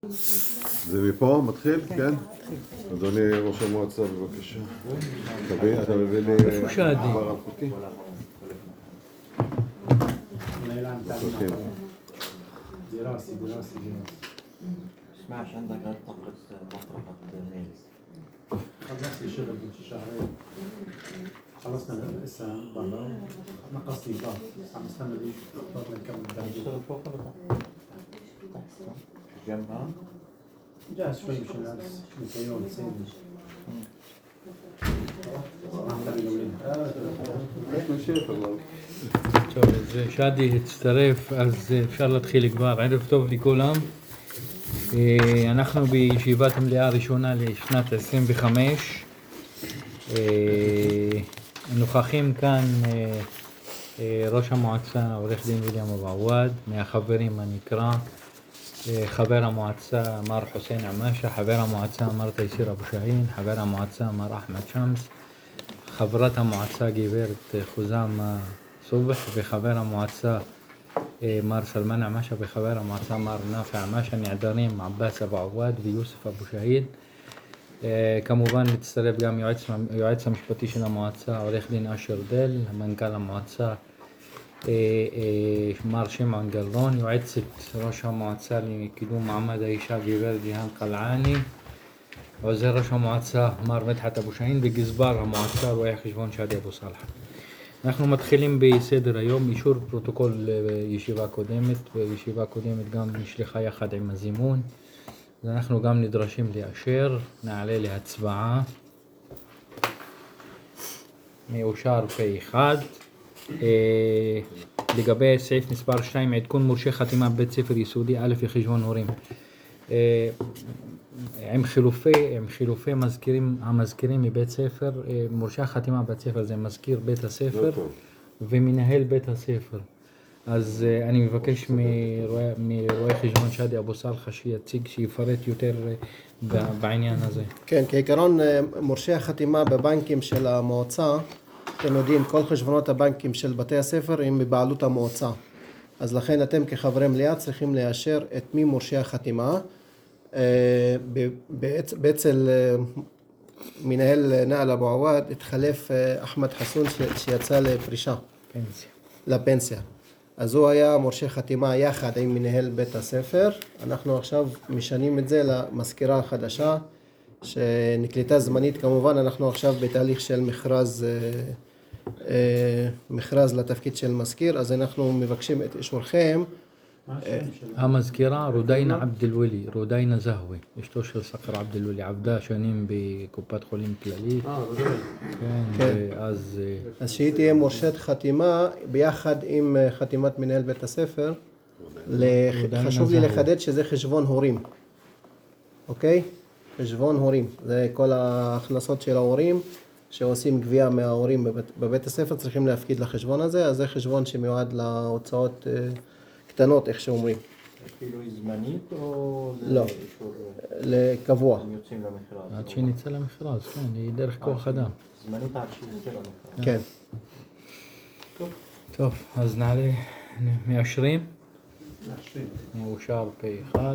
זה מפה מתחיל, כן? אדוני ראש המועצה, בבקשה. אתה מביא לי דבר על חוקי? دراسي اسمعش عندك طاقة ميلز خلصت الشغل من شهرين خلصنا لسه برا نقصت ضغط عم استنى دي ضغط نكمل الدرجة تشتغل فوق ولا تحت؟ جنبها؟ جاهز شوي مش لابس مكيون سيد טוב, אז שדי הצטרף, אז אפשר להתחיל כבר. ערב טוב לכולם. אנחנו בישיבת המליאה הראשונה לשנת 25. נוכחים כאן ראש המועצה עורך דין ויליאם אבו עוואד, מהחברים הנקרא, חבר המועצה מר חוסיין עמאשה, חבר המועצה מר תייסיר אבו שאהין, חבר המועצה מר אחמד שמס, חברת המועצה גברת חוזמה סובח, וחבר המועצה מר סלמן עמאשה, וחבר המועצה מר נאפע עמאשה. נעדרים עבאס אבו עוואד ויוסף אבו שאהין. כמובן מצטרף גם יועץ המשפטי של המועצה עורך דין אשר דל, מנכ"ל המועצה מר שמעון גלרון, יועצת ראש המועצה לקידום מעמד האישה גברת ג'יהאן קלעני, עוזר ראש המועצה מר מדחת אבו שאהין, וגזבר המועצה רואה חשבון שאדי אבו סלחה. אנחנו מתחילים בסדר היום, אישור פרוטוקול ישיבה קודמת, וישיבה קודמת גם נשלחה יחד עם הזימון, אז אנחנו גם נדרשים לאשר. נעלה להצבעה. מאושר פה אחד. לגבי סעיף מספר 2, עדכון מורשי חתימה בבית ספר יסודי א' לחשבון הורים. עם חילופי המזכירים מבית ספר, מורשי החתימה בבית ספר זה מזכיר בית הספר ומנהל בית הספר. אז אני מבקש מרואה חשבון שאדי אבו סלחה שיציג, שיפרט יותר בעניין הזה. כן, כעיקרון מורשי החתימה בבנקים של המועצה, אתם יודעים, כל חשבונות הבנקים של בתי הספר הם בבעלות המועצה. אז לכן אתם כחברי מליאה צריכים לאשר את מי מורשי החתימה. בעצל מנהל נעל אבו עוואד התחלף אחמד חסון שיצא לפנסיה. אז הוא היה מורשה חתימה יחד עם מנהל בית הספר. אנחנו עכשיו משנים את זה למזכירה החדשה שנקלטה זמנית. כמובן אנחנו עכשיו בתהליך של מכרז לתפקיד של מזכיר, אז אנחנו מבקשים את אישורכם. המזכירה רודיינה עבדלוולי, רודיינה זהווי, אשתו של סקר עבדלוולי, עבדה שנים בקופת חולים כללית. כן. אז שהיא תהיה מורשת חתימה ביחד עם חתימת מנהל בית הספר. חשוב לי לחדד שזה חשבון הורים, אוקיי? חשבון הורים, זה כל ההכנסות של ההורים שעושים גבייה מההורים בבית הספר, צריכים להפקיד לחשבון הזה. אז זה חשבון שמיועד להוצאות קטנות, איך שאומרים. כאילו זמנית או לא, לקבוע. הם יוצאים למכרז? עד שנצא למכרז, כן, היא דרך כוח אדם. זמנית עד שנצא למכרז. כן. טוב, אז נעלה, מאשרים? מאושר פה אחד.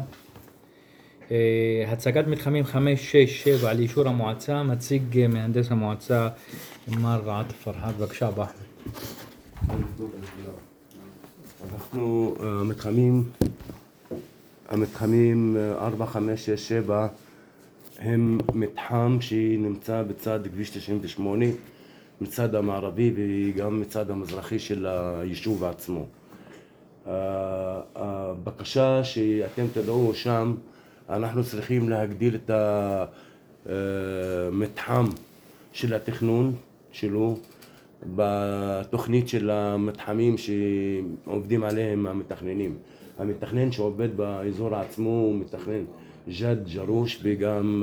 הצגת מתחמים 5, 6, 7 על אישור המועצה, מציג מהנדס המועצה מר עטף פרחאת. בבקשה, באחמד. אנחנו המתחמים 4, 5, 6, 7 הם מתחם שנמצא בצד כביש 98, מצד המערבי וגם מצד המזרחי של היישוב עצמו. הבקשה שאתם תדעו שם, אנחנו צריכים להגדיל את המתחם של התכנון שלו בתוכנית של המתחמים שעובדים עליהם המתכננים. המתכנן שעובד באזור עצמו הוא מתכנן ג'ד ג'רוש וגם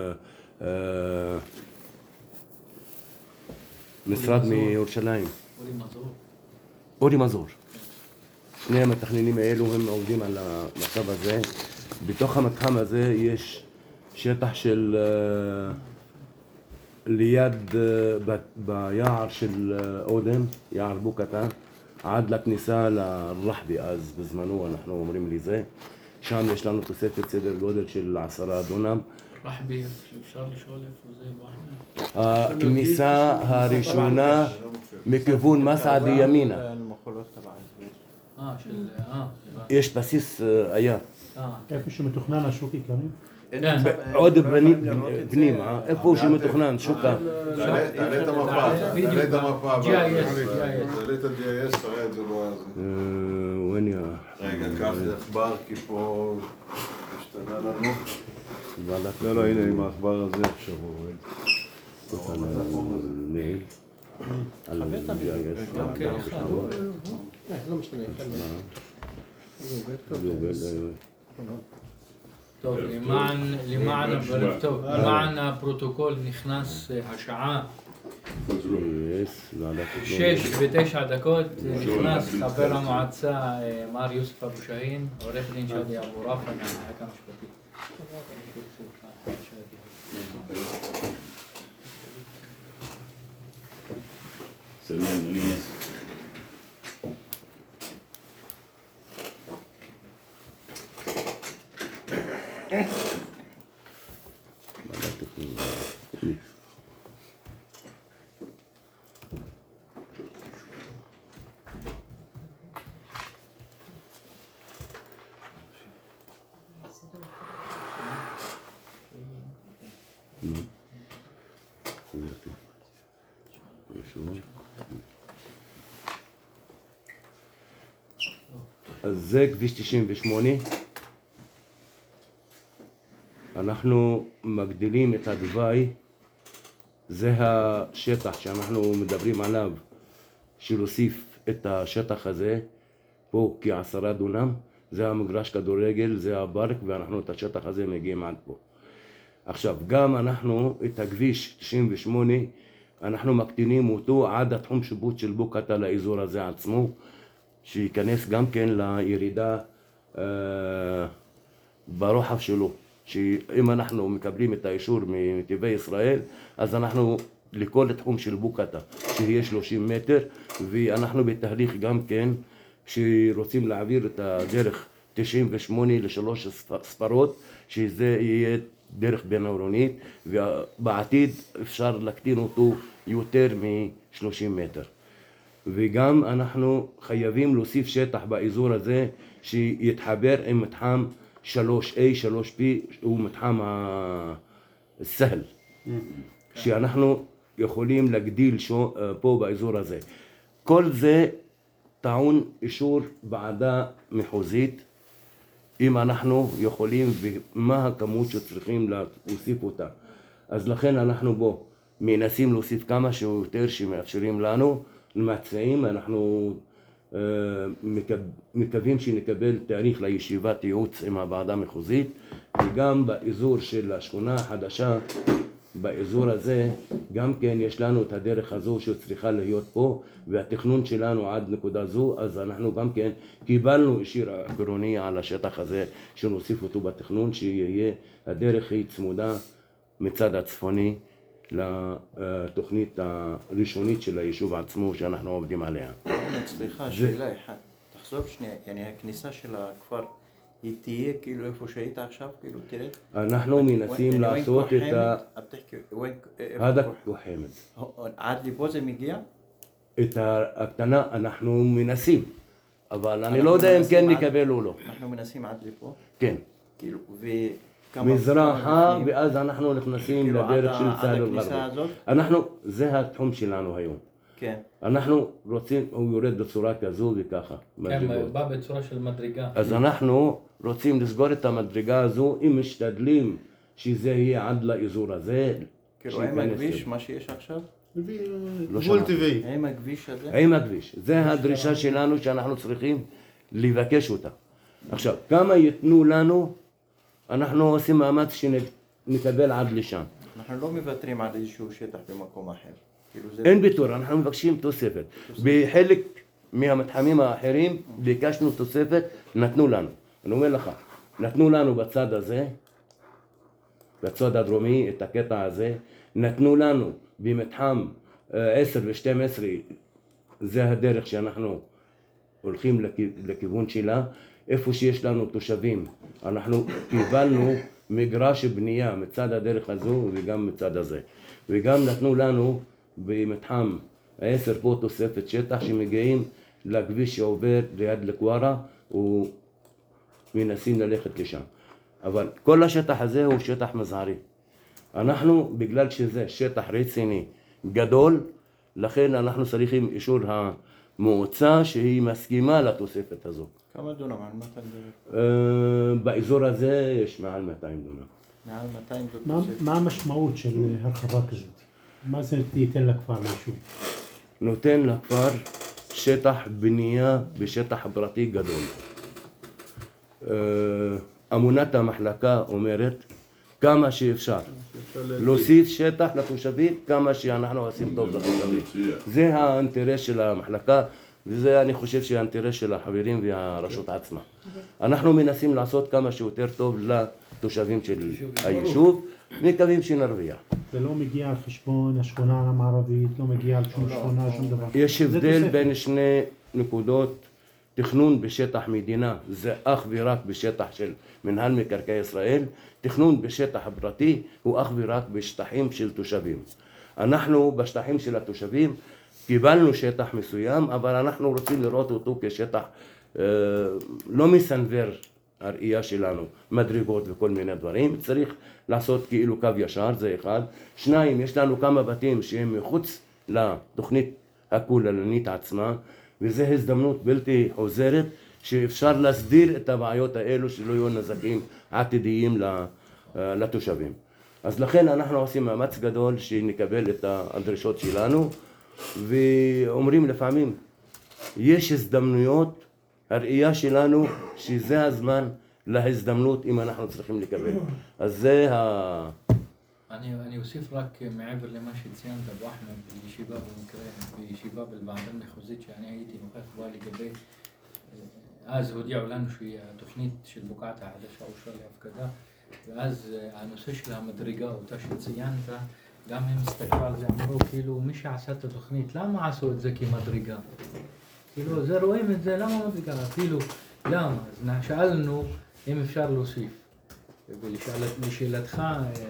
משרד מירושלים. אורי מזור. שני המתכננים האלו הם עובדים על המצב הזה. בתוך המתחם הזה יש שטח של ליד ביער של אודם, יער בוקתה, עד לכניסה לרחבי, אז בזמנו אנחנו אומרים לי זה. שם יש לנו תוספת סדר גודל של 10 דונם. רחבי, אפשר לשאול איפה זה בחנה? הכניסה הראשונה מכיוון מסעדה ימינה. יש בסיס היה. איפה שמתוכנן השוק עיקרי? עוד פנימה, איפה שמתוכנן, שוקה. תעלה את המפה, תעלה את המפה. תעלה את ה-GIS, תראה את זה וניה. רגע, קח עכבר, כי פה השתנה לנו. לא, הנה עם העכבר הזה עכשיו עובד. על ה-GIS. לא משנה. טוב, למען הפרוטוקול נכנס השעה 6:09, נכנס חבר המועצה מר יוסף אבו שאהין, עורך דין שאדי אבו רפא מהמחלקה המשפטית. אז זה כביש 98. אנחנו מגדילים את הדווי, זה השטח שאנחנו מדברים עליו, שלהוסיף את השטח הזה, פה כ10 דונם, זה המגרש כדורגל, זה הפארק, ואנחנו את השטח הזה מגיעים עד פה. עכשיו, גם אנחנו את הכביש 98, אנחנו מקטינים אותו עד התחום שיפוט של בוקעאתא לאזור הזה עצמו, שייכנס גם כן לירידה ברוחב שלו. שאם אנחנו מקבלים את האישור מנתיבי ישראל, אז אנחנו לכל התחום של בוקעאתא, שיהיה 30 מטר, ואנחנו בתהליך גם כן, שרוצים להעביר את הדרך 98 ל3 ספרות, שזה יהיה דרך בין-עירונית, ובעתיד אפשר להקטין אותו יותר מ-30 מטר. וגם אנחנו חייבים להוסיף שטח באזור הזה שיתחבר עם מתחם 3A, 3B, הוא מתחם הסהל, שאנחנו יכולים להגדיל פה באזור הזה. כל זה טעון אישור ועדה מחוזית, אם אנחנו יכולים ומה הכמות שצריכים להוסיף אותה. אז לכן אנחנו מנסים להוסיף כמה שיותר שמאפשרים לנו, למציעים, אנחנו מקווים שנקבל תאריך לישיבת ייעוץ עם הוועדה המחוזית, וגם באזור של השכונה החדשה, באזור הזה, גם כן יש לנו את הדרך הזו שצריכה להיות פה, והתכנון שלנו עד נקודה זו, אז אנחנו גם כן קיבלנו אישור עקרוני על השטח הזה, שנוסיף אותו בתכנון, שיהיה הדרך היא צמודה מצד הצפוני, לתוכנית הראשונית של היישוב עצמו שאנחנו עובדים עליה. סליחה, שאלה אחת. תחזור שנייה, הכניסה של הכפר היא תהיה כאילו איפה שהיית עכשיו, כאילו תראה? אנחנו מנסים לעשות את هذا כוחמד. עד לפה זה מגיע? את הקטנה אנחנו מנסים, אבל אני לא יודע אם כן נקבל או לא. אנחנו מנסים עד לפה? כן. כאילו, מזרחה, ואז אנחנו נכנסים לדרך של צהל אל-גרבי. זה התחום שלנו היום. כן. אנחנו רוצים, הוא יורד בצורה כזו וככה. כן, בא בצורה של מדרגה. אז אנחנו רוצים לסגור את המדרגה הזו, אם משתדלים שזה יהיה עד לאזור הזה. כאילו עם הכביש, מה שיש עכשיו? גבול טבעי. עם הכביש הזה? עם הכביש. זה הדרישה שלנו שאנחנו צריכים לבקש אותה. עכשיו, כמה ייתנו לנו, אנחנו עושים מאמץ שנקבל עד לשם. אנחנו לא מוותרים על איזשהו שטח במקום אחר. אין ביטור, אנחנו מבקשים תוספת. בחלק מהמתחמים האחרים ביקשנו תוספת, נתנו לנו. אני אומר לך, נתנו לנו בצד הזה, בצד הדרומי, את הקטע הזה, נתנו לנו במתחם 10 ו-12, זה הדרך שאנחנו הולכים לכיוון שלה. איפה שיש לנו תושבים, אנחנו קיבלנו מגרש בנייה מצד הדרך הזו וגם מצד הזה. וגם נתנו לנו במתחם 10 פה תוספת שטח שמגיעים לכביש שעובר ליד לקוארה ומנסים ללכת לשם. אבל כל השטח הזה הוא שטח מזערי. אנחנו, בגלל שזה שטח רציני גדול, לכן אנחנו צריכים אישור המועצה שהיא מסכימה לתוספת הזו. כמה דונם? על מה אתה מדבר? באזור הזה יש מעל 200 דונם. מעל 200 דונם. מה המשמעות של הרחבה כזאת? מה זה ייתן לכפר ליישוב? נותן לכפר שטח בנייה בשטח פרטי גדול. אמונת המחלקה אומרת כמה שאפשר להוסיף שטח לתושבים, כמה שאנחנו עושים טוב לתושבים. זה האינטרס של המחלקה, וזה אני חושב שהאינטרס של החברים והרשות עצמה. אנחנו מנסים לעשות כמה שיותר טוב לתושבים של היישוב, מקווים שנרוויח. זה לא מגיע על חשבון השכונה המערבית, לא מגיע על שום שכונה, שום דבר. יש הבדל בין שני נקודות. תכנון בשטח מדינה זה אך ורק בשטח של מנהל מקרקעי ישראל, תכנון בשטח פרטי הוא אך ורק בשטחים של תושבים. אנחנו בשטחים של התושבים קיבלנו שטח מסוים, אבל אנחנו רוצים לראות אותו כשטח לא מסנוור הראייה שלנו, מדרגות וכל מיני דברים. צריך לעשות כאילו קו ישר, זה אחד. שניים, יש לנו כמה בתים שהם מחוץ לתוכנית הכוללנית עצמה, וזו הזדמנות בלתי חוזרת שאפשר להסדיר את הבעיות האלו שלא יהיו נזקים עתידיים לתושבים. אז לכן אנחנו עושים מאמץ גדול שנקבל את הדרישות שלנו, ואומרים לפעמים יש הזדמנויות, הראייה שלנו שזה הזמן להזדמנות אם אנחנו צריכים לקבל. אז זה אני אוסיף רק מעבר למה שציינת אבו אחמד בישיבה בישיבה בוועדה המחוזית שאני הייתי נוכח בה לגבי, אז הודיעו לנו שהתוכנית של בוקעת החדשה אושרה להפקדה, ואז הנושא של המדרגה אותה שציינת, גם הם הסתכלו על זה, אמרו כאילו מי שעשה את התוכנית למה עשו את זה כמדרגה? כאילו זה רואים את זה למה מדרגה? כאילו למה? אז שאלנו אם אפשר להוסיף. ולשאלתך,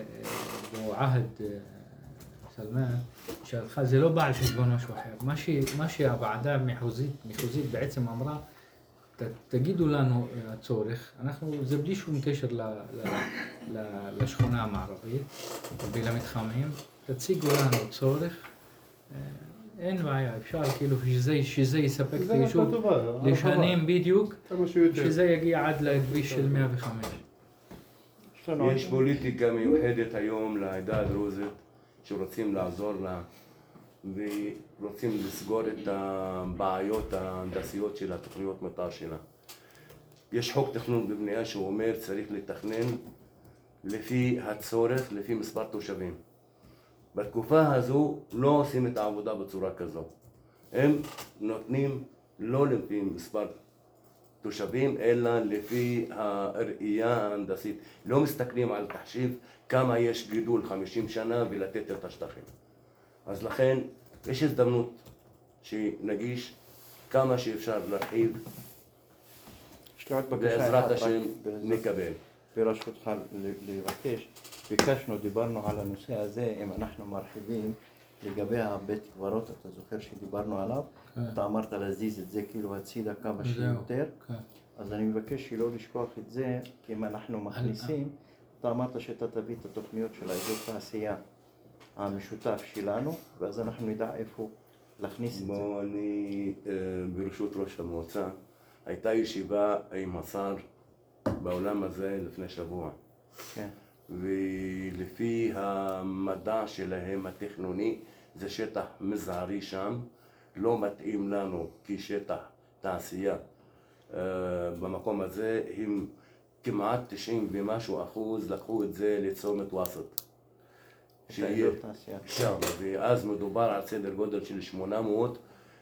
עהד סלמן, שאלתך זה לא בא על חשבון משהו אחר. מה שהוועדה המחוזית בעצם אמרה, תגידו לנו הצורך, זה בלי שום קשר לשכונה המערבית ולמתחמים, תציגו לנו צורך, אין בעיה, אפשר כאילו שזה יספק את היישוב לשנים בדיוק, שזה יגיע עד לכביש של 105. יש פוליטיקה מיוחדת היום לעדה הדרוזית שרוצים לעזור לה ורוצים לסגור את הבעיות ההנדסיות של התוכניות מתאר שלה. יש חוק תכנון ובנייה שהוא אומר צריך לתכנן לפי הצורך, לפי מספר תושבים. בתקופה הזו לא עושים את העבודה בצורה כזו. הם נותנים לא לפי מספר תושבים, אלא לפי הראייה ההנדסית. לא מסתכלים על תחשיב כמה יש גידול 50 שנה ולתת את השטחים. אז לכן יש הזדמנות שנגיש כמה שאפשר להרחיב, בעזרת השם נקבל. ברשותך לבקש, ביקשנו, דיברנו על הנושא הזה, אם אנחנו מרחיבים לגבי הבית קברות, אתה זוכר שדיברנו עליו? אתה אמרת להזיז את זה כאילו הצידה כמה שיותר, אז אני מבקש שלא לשכוח את זה, כי אם אנחנו מכניסים, אתה אמרת שאתה תביא את התוכניות של האזור תעשייה המשותף שלנו, ואז אנחנו נדע איפה להכניס את זה. בוא, אני ברשות ראש המועצה, הייתה ישיבה עם השר בעולם הזה לפני שבוע. כן. ולפי המדע שלהם התכנוני, זה שטח מזערי שם, לא מתאים לנו כשטח תעשייה. במקום הזה הם כמעט 90 ומשהו אחוז לקחו את זה לצומת ווסט. שיהיה שם, ואז מדובר על סדר גודל של 800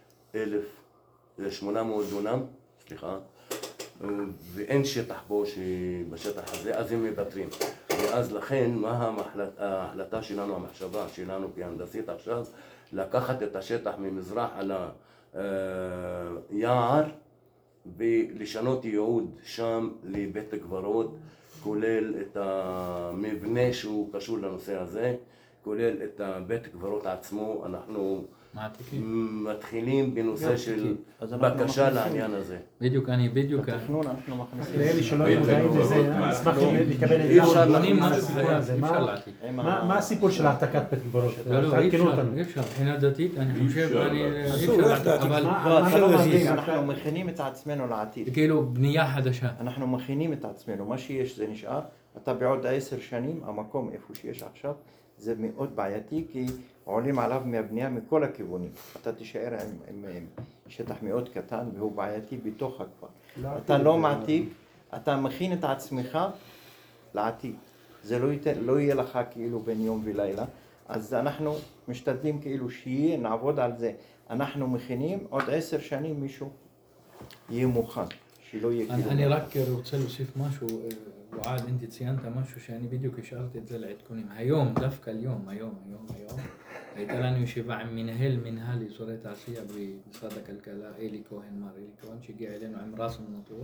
דונם, סליחה, ואין שטח פה בשטח הזה, אז הם מוותרים. ואז לכן, מה ההחלטה שלנו, המחשבה שלנו כהנדסית עכשיו, לקחת את השטח ממזרח על היער ולשנות ייעוד שם לבית קברות, כולל את המבנה שהוא קשור לנושא הזה, כולל את בית קברות עצמו. אנחנו מתחילים בנושא של בקשה לעניין הזה. בדיוק, בתכנון אנחנו מכניסים. לאלה שלא מודעים לזה, אשמח לקבל את הסיפור הזה. מה הסיפור של העתקת בית קברות? לא, אי אפשר, מבחינה דתית, אני חושב, אי אפשר, אבל אנחנו מכינים את עצמנו לעתיד. כאילו בנייה חדשה. אנחנו מכינים את עצמנו, מה שיש זה נשאר. אתה בעוד 10 שנים, המקום איפה שיש עכשיו, זה מאוד בעייתי, כי עולים עליו מהבנייה מכל הכיוונים. אתה תישאר עם שטח מאוד קטן והוא בעייתי בתוך הכפר. אתה לא מעתיק, אתה מכין את עצמך לעתיד. זה לא יהיה לך כאילו בין יום ולילה. אז אנחנו משתדלים כאילו שיהיה, נעבוד על זה. אנחנו מכינים, עוד 10 שנים מישהו יהיה מוכן, שלא יהיה כאילו... אני רק רוצה להוסיף משהו, וועד, אינתי ציינת משהו שאני בדיוק השארתי את זה לעדכונים. היום, דווקא היום, הייתה לנו ישיבה עם מנהל אזורי תעשייה במשרד הכלכלה, מר אלי כהן, שהגיע אלינו עם ראס מוטור,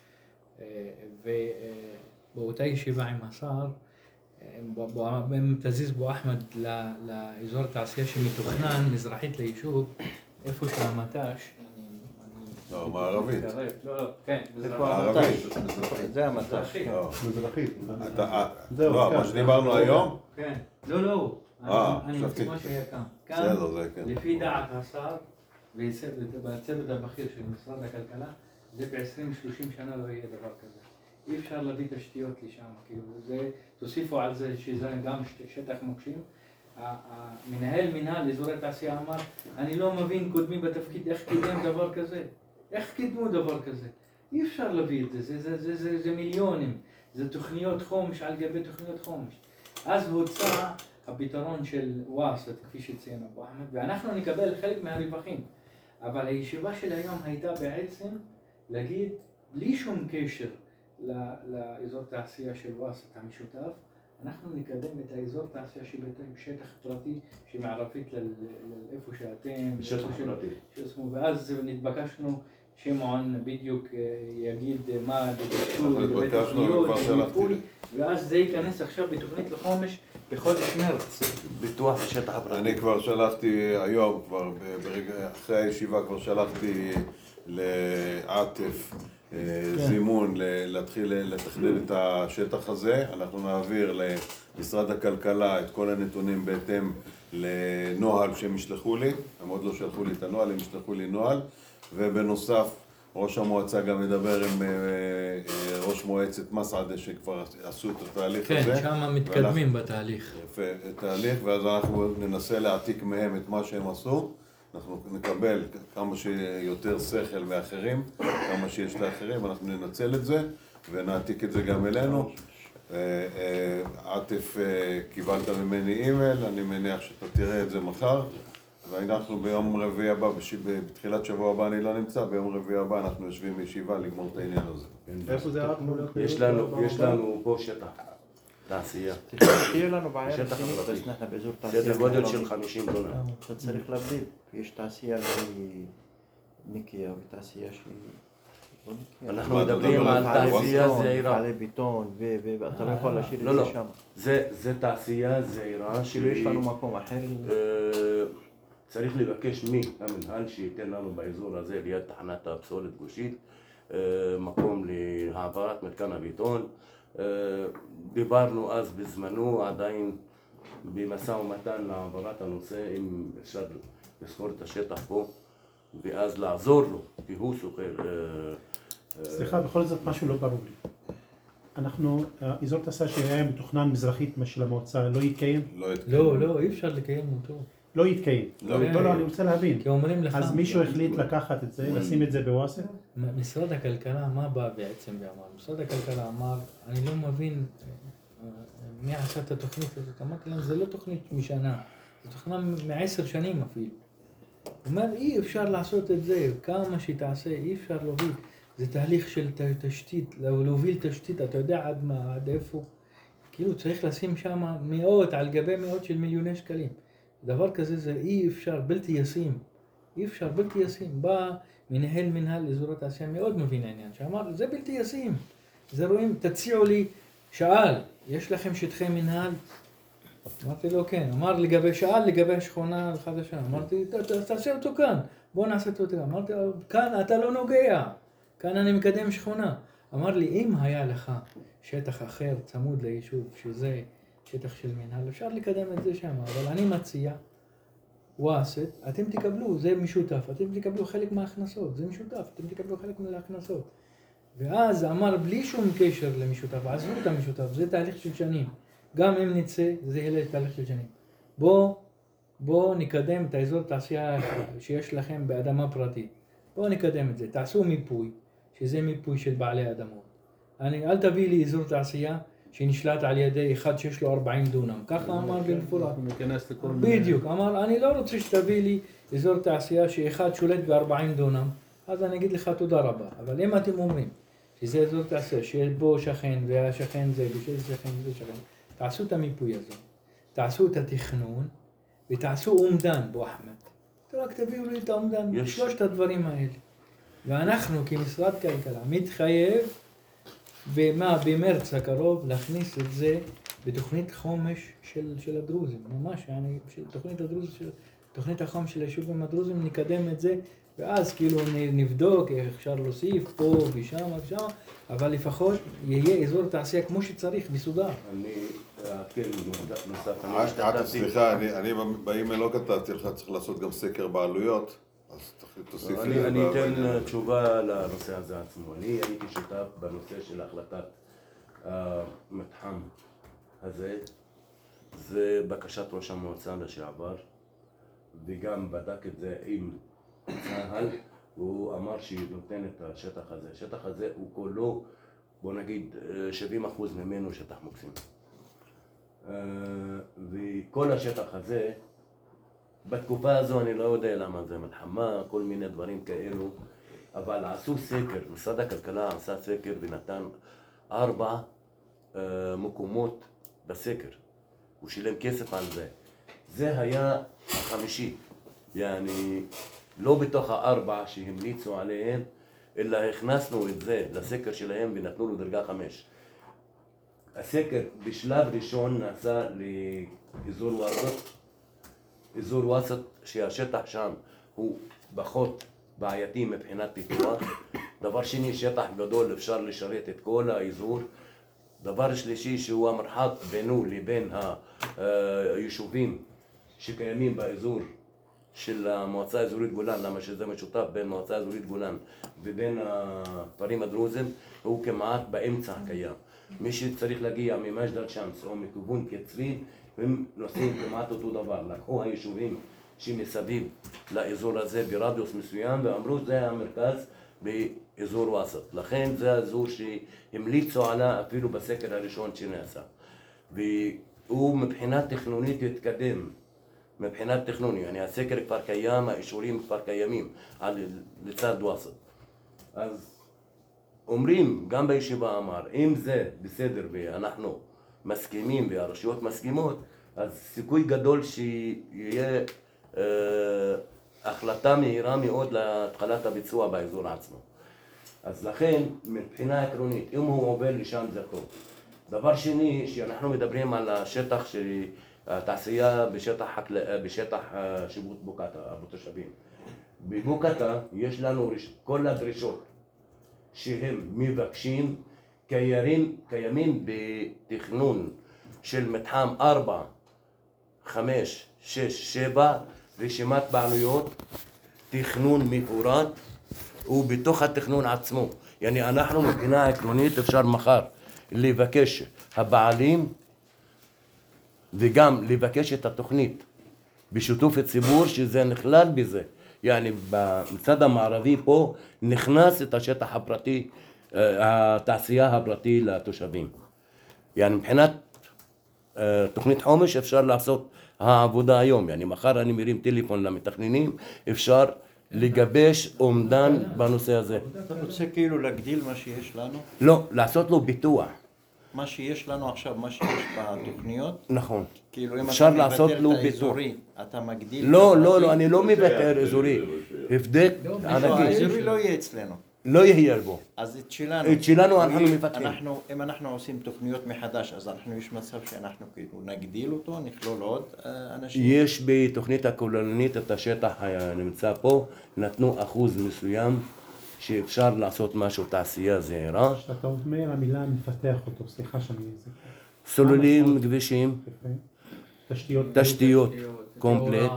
ובאותה ישיבה עם השר, הם תזיז בו אחמד לאזור תעשייה שמתוכנן מזרחית ליישוב, איפה שהמט"ש, לא, מערבית. לא, כן, זה המט"ש. מזרחית. לא, מה שדיברנו היום? כן, לא. אני חושב מה שהיה כאן. לפי דעת השר והצוות הבכיר של משרד הכלכלה, זה ב-20-30 שנה לא יהיה דבר כזה. אי אפשר להביא תשתיות לשם, כאילו זה, תוסיפו על זה שזה גם שטח מוקשים. מנהל אזורי תעשייה אמר, אני לא מבין קודמי בתפקיד איך קידם דבר כזה. איך קידמו דבר כזה? אי אפשר להביא את זה, זה מיליונים, זה תוכניות חומש על גבי תוכניות חומש. אז הוצא הפתרון של וואסט, כפי שציין אבו אחמד, ואנחנו נקבל חלק מהרווחים. אבל הישיבה של היום הייתה בעצם להגיד, בלי שום קשר לאזור תעשייה של וואסט המשותף, אנחנו נקדם את האזור תעשייה שבשטח פרטי שמערבית לאיפה שאתם, שטח פרטי. ואז נתבקשנו שמעון בדיוק יגיד מה ביקשו לגבי תוכניות, ואז זה ייכנס עכשיו בתוכנית לחומש בחודש מרץ. ביטוח בשטח הפרטי. אני כבר שלחתי היום, אחרי הישיבה כבר שלחתי לעטף זימון להתחיל לתכנן את השטח הזה. אנחנו נעביר למשרד הכלכלה את כל הנתונים בהתאם לנוהל שהם ישלחו לי. הם עוד לא שלחו לי את הנוהל, הם ישלחו לי נוהל. ובנוסף, ראש המועצה גם מדבר עם ראש מועצת מסעדה שכבר עשו את התהליך הזה. כן, שם מתקדמים בתהליך. יפה, תהליך, ואז אנחנו ננסה להעתיק מהם את מה שהם עשו. אנחנו נקבל כמה שיותר שכל מאחרים, כמה שיש לאחרים, אנחנו ננצל את זה ונעתיק את זה גם אלינו. עטף, קיבלת ממני אימייל, אני מניח שאתה תראה את זה מחר. ואנחנו ביום רביעי הבא, בתחילת שבוע הבא אני לא נמצא, ביום רביעי הבא אנחנו יושבים בישיבה לגמור את העניין הזה. איפה זה רק מול? יש לנו פה שטח תעשייה. תהיה לנו בעיה שטח רצינית, פרטי. אז אנחנו באזור תעשייה. סדר גודל של 50 דונם. אתה צריך להבדיל, יש תעשייה שהיא נקייה ותעשייה שהיא... אנחנו מדברים על תעשייה זעירה. בעלי ביטון, ואתה לא יכול להשאיר את לא, זה שם. זה תעשייה זעירה כאילו יש לנו מקום אחר. צריך לבקש מהמנהל שייתן לנו באזור הזה ליד תחנת הפסולת גושית מקום להעברת מתקן הביטון. דיברנו אז בזמנו עדיין במשא ומתן להעברת הנושא, אם אפשר לזכור את השטח פה ואז לעזור לו, כי הוא סוחר. סליחה, בכל זאת משהו לא ברור לי. אנחנו, אזור תעשייה שהיה מתוכנן מזרחית של המועצה לא יתקיים? לא, אי אפשר לקיים אותו. לא יתקיים. לא, אני רוצה להבין. כי אומרים לך... אז מישהו החליט לקחת את זה, לשים את זה בוואסף? משרד הכלכלה, מה בא בעצם ואמר? משרד הכלכלה אמר, אני לא מבין מי עשה את התוכנית הזאת. אמרתי להם, זה לא תוכנית משנה, זה תוכנית מ10 שנים אפילו. הוא אומר, אי אפשר לעשות את זה, כמה שתעשה, אי אפשר להוביל. זה תהליך של תשתית, להוביל תשתית, אתה יודע עד איפה. כאילו צריך לשים שם מאות על גבי מאות של מיליוני שקלים. דבר כזה זה אי אפשר, בלתי ישים. אי אפשר, בלתי ישים. בא מנהל מנהל אזור התעשייה מאוד מבין העניין, שאמר, זה בלתי ישים. זה רואים, תציעו לי, שאל, יש לכם שטחי מנהל? אמרתי לו כן, אמר לגבי השכונה החדשה, אמרתי תעשה אותו כאן, בוא נעשה אותו כאן, אמרתי לו כאן אתה לא נוגע, כאן אני מקדם שכונה, אמר לי אם היה לך שטח אחר צמוד ליישוב שזה שטח של מנהל, אפשר לקדם את זה שם, אבל אני מציע וואסט, אתם תקבלו, זה משותף, אתם תקבלו חלק מההכנסות, זה משותף, אתם תקבלו חלק מההכנסות. ואז אמר בלי שום קשר למשותף, עזבו את המשותף, זה תהליך של שנים. גם אם נצא, זה יהיה תהליך של שנים. בואו נקדם את האזור תעשייה שיש לכם באדמה פרטית. בואו נקדם את זה. תעשו מיפוי, שזה מיפוי של בעלי אדמות. אל תביא לי אזור תעשייה שנשלט על ידי אחד שיש לו 40 דונם. ככה אמר במפורט. בדיוק. אמר, אני לא רוצה שתביא לי אזור תעשייה שאחד שולט ב-40 דונם. אז אני אגיד לך תודה רבה. אבל אם אתם אומרים שזה אזור תעשייה, שיש בו שכן והשכן זה, ושיש שכן ושכן, תעשו את המיפוי הזה, תעשו את התכנון, ותעשו אומדן, בו אחמד. רק תביאו לי את האומדן, שלושת הדברים האלה. ואנחנו כמשרד כלכלה מתחייב, במרץ הקרוב, להכניס את זה בתוכנית חומש של הדרוזים. ממש, של תוכנית הדרוזים, תוכנית החומש של היישובים הדרוזים, נקדם את זה, ואז כאילו נבדוק איך אפשר להוסיף פה ושם ושם, אבל לפחות יהיה אזור תעשייה כמו שצריך, מסודר. אני, כן, נוסף, סליחה, אני באימייל לא כתבתי לך, צריך לעשות גם סקר בעלויות, אז תוסיף לי. אני אתן תשובה לנושא הזה עצמו. אני הייתי שותף בנושא של החלטת המתחם הזה, זה בקשת ראש המועצה לשעבר, וגם בדק את זה עם צה"ל, והוא אמר שנותן את השטח הזה. השטח הזה הוא כולו, בוא נגיד, 70% ממנו שטח מוקסים. וכל השטח הזה, בתקופה הזו אני לא יודע למה זה מלחמה, כל מיני דברים כאלו, אבל עשו סקר, משרד הכלכלה עשה סקר ונתן 4 מקומות בסקר. הוא שילם כסף על זה. זה היה החמישי, יעני, לא בתוך 4 שהמליצו עליהם, אלא הכנסנו את זה לסקר שלהם ונתנו לו דרגה 5. הסקר בשלב ראשון נעשה לאזור וואסט, אזור וואסט שהשטח שם הוא פחות בעייתי מבחינת פיתוח. דבר שני, שטח גדול, אפשר לשרת את כל האזור. דבר שלישי, שהוא המרחק בינו לבין היישובים שקיימים באזור של המועצה האזורית גולן, למה שזה משותף בין מועצה האזורית גולן ובין הכפרים הדרוזים, הוא כמעט באמצע הקיים. מי שצריך להגיע ממג'דל שמס או מכיוון קצרין, הם נוסעים כמעט אותו דבר. לקחו היישובים שמסביב לאזור הזה ברדיוס מסוים ואמרו זה המרכז באזור וואסט. לכן זה האזור שהמליצו עליו אפילו בסקר הראשון שנעשה. והוא מבחינה תכנונית התקדם. מבחינת תכנוני, הסקר כבר קיים, האישורים כבר קיימים לצד וואסט. אז אומרים, גם בישיבה אמר, אם זה בסדר ואנחנו מסכימים והרשויות מסכימות, אז סיכוי גדול שיהיה החלטה מהירה מאוד להתחלת הביצוע באזור עצמו. אז לכן, מבחינה עקרונית, אם הוא עובר לשם זה טוב. דבר שני, שאנחנו מדברים על השטח התעשייה בשטח שיבוט בוקטה, בתושבים. בבוקטה יש לנו כל הדרישות שהם מבקשים, קיימים בתכנון של מתחם 4, 5, 6, 7, רשימת בעלויות, תכנון מפורט, ובתוך התכנון עצמו. יעני אנחנו מבחינה עקרונית אפשר מחר לבקש הבעלים וגם לבקש את התוכנית בשיתוף הציבור שזה נכלל בזה. יעני בצד המערבי פה נכנס את השטח הפרטי, התעשייה הפרטי לתושבים. יעני מבחינת תוכנית חומש אפשר לעשות העבודה היום. יעני מחר אני מרים טלפון למתכננים, אפשר לגבש אומדן בנושא הזה. אתה רוצה כאילו להגדיל מה שיש לנו? לא, לעשות לו ביטוח. מה שיש לנו עכשיו, מה שיש בתוכניות, נכון. כאילו אם אפשר אתה לעשות מבטל לו את ביטול. האזורי, אתה מגדיל... לא, אני לא מבטל אזורי. הבדק ענקי. האזורי לא יהיה אצלנו. לא יהיה בו. אז את שלנו... את שלנו אנחנו מפתחים. אם אנחנו עושים תוכניות מחדש, אז יש מצב שאנחנו כאילו נגדיל אותו, נכלול עוד אנשים. יש בתוכנית הכוללנית את השטח הנמצא פה, נתנו אחוז מסוים שאפשר לעשות משהו תעשייה זהירה. כשאתה אומר המילה מפתח אותו, סליחה שאני... סוללים, כבישים, תשתיות, קומפלט.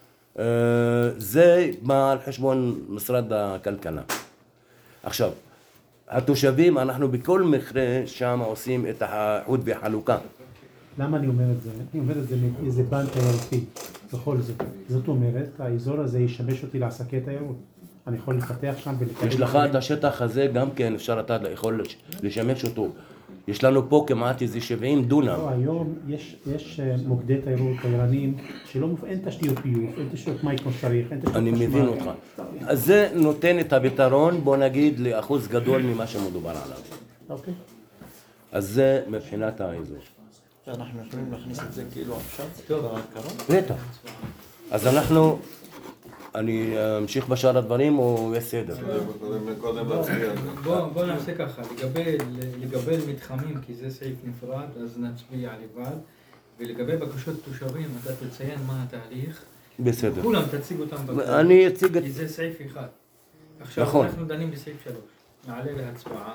זה בא על חשבון משרד הכלכלה. עכשיו, התושבים, אנחנו בכל מקרה שם עושים את האיחוד והחלוקה. למה אני אומר את זה? אני אומר את זה מאיזה בן תיירותי, בכל זאת. זאת אומרת, האזור הזה ישמש אותי לעסקי תיירות. אני יכול לפתח שם ולקדם... יש לך את השטח הזה, גם כן אפשר אתה יכול לשמש אותו. יש לנו פה כמעט איזה 70 דונם. לא, היום יש מוקדי תיירות, תיירנים, אין תשתיות ביוב, אין תשתיות מים כמו שצריך, אין תשתיות אני חשמל. מבין אותך. אז זה נותן את הפתרון, בוא נגיד, לאחוז גדול ממה שמדובר עליו. אוקיי. אז זה מבחינת האזור. אנחנו יכולים להכניס את זה כאילו עכשיו? בקרוב? בטח. אז אני אמשיך בשאר הדברים או יש סדר? קודם להצביע. בוא נעשה ככה, לגבי מתחמים, כי זה סעיף נפרד, אז נצביע לבד, ולגבי בקשות תושבים, אתה תציין מה התהליך. בסדר. כולם תציג אותם בקשות. אני אציג את... כי זה סעיף אחד. עכשיו נכון. אנחנו דנים בסעיף 3. נעלה להצבעה.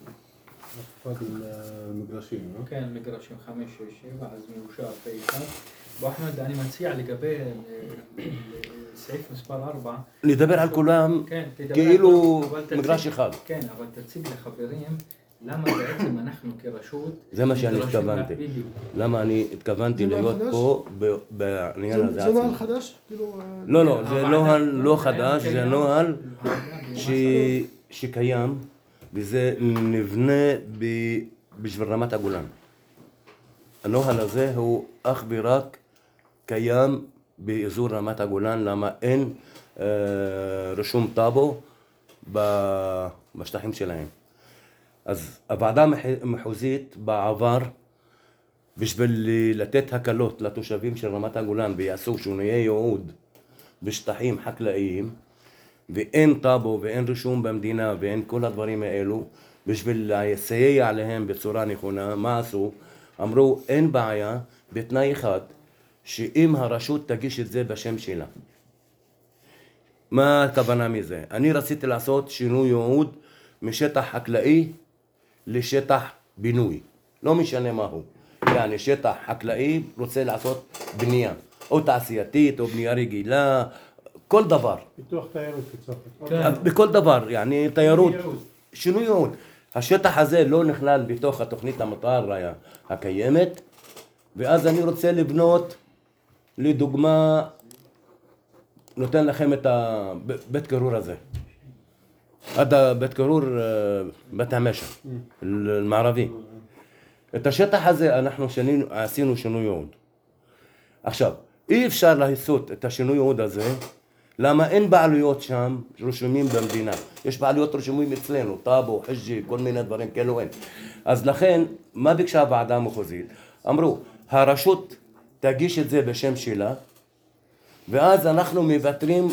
מגרשים, לא? כן, מגרשים 5, 6, 7, אז מאושר פה אחד. בוא אחמד, אני מציע לגבי סעיף מספר 4. לדבר על כולם כן, תדבר כאילו על כולם, אבל מגרש תציג- אחד. כן, אבל תציג לחברים למה בעצם אנחנו כרשות... זה מה שאני נדרשים התכוונתי. בדיוק. למה אני התכוונתי זה נוהל להיות חדש? פה בעניין הזה זה עצמו. נוהל חדש? כאילו... לא, זה הוועדה- נוהל לא קיים, חדש, זה קיים. נוהל הוועדה, שקיים וזה נבנה בשביל רמת הגולן. הנוהל הזה הוא אך ורק קיים באזור רמת הגולן, למה אין רשום טאבו בשטחים שלהם. אז הוועדה המחוזית בעבר, בשביל לתת הקלות לתושבים של רמת הגולן ויעשו שינויי ייעוד בשטחים חקלאיים, ואין טאבו ואין רישום במדינה ואין כל הדברים האלו, בשביל לסייע להם בצורה נכונה, מה עשו? אמרו אין בעיה בתנאי אחד, שאם הרשות תגיש את זה בשם שלה. מה הכוונה מזה? אני רציתי לעשות שינוי ייעוד משטח חקלאי לשטח בינוי, לא משנה מהו. יעני שטח חקלאי רוצה לעשות בנייה, או תעשייתית או בנייה רגילה, כל דבר. פיתוח תיירות לצורך. כן. בכל דבר, יעני תיירות, שינוי ייעוד. השטח הזה לא נכלל בתוך התוכנית המתאר הקיימת, ואז אני רוצה לבנות, לדוגמה, נותן לכם את הבית קירור הזה. עד הבית קירור בית המשק, המערבי. את השטח הזה אנחנו עשינו שינוי ייעוד. עכשיו, אי אפשר לעשות את השינוי ייעוד הזה, למה אין בעלויות שם רשומים במדינה. יש בעלויות רשומים אצלנו, טאבו, חג'י, כל מיני דברים כאלו אין. אז לכן, מה ביקשה הוועדה המחוזית? אמרו, הרשות תגיש את זה בשם שלה, ואז אנחנו מוותרים